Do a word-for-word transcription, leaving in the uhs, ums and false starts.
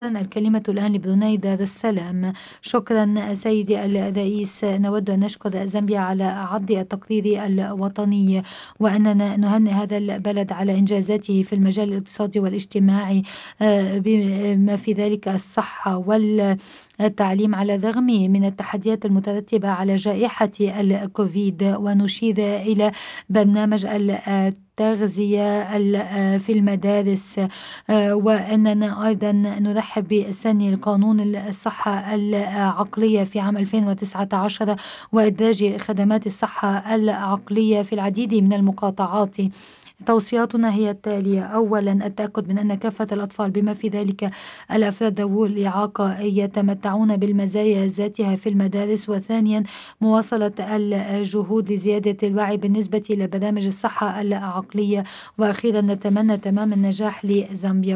الكلمة الآن لبروناي دار السلام. شكرا سيدي الرئيس، نود أن نشكر زامبيا على عرض التقرير الوطني، وأننا نهنئ هذا البلد على إنجازاته في المجال الاقتصادي والاجتماعي بما في ذلك الصحة والتعليم على الرغم من التحديات المترتبة على جائحة الكوفيد. ونشير إلى برنامج التغذية في المدارس، وأننا أيضا نرحب بسن قانون الصحة العقلية في عام ألفين وتسعة عشر وإدراج خدمات الصحة العقلية في العديد من المقاطعات. توصياتنا هي التالية: أولا، التأكد من أن كافة الأطفال بما في ذلك الأفراد ذوي الإعاقة يتمتعون بالمزايا ذاتها في المدارس. وثانيا، مواصلة الجهود لزيادة الوعي بالنسبة إلى برامج الصحة العقلية. وأخيرا، نتمنى تمام النجاح لزامبيا.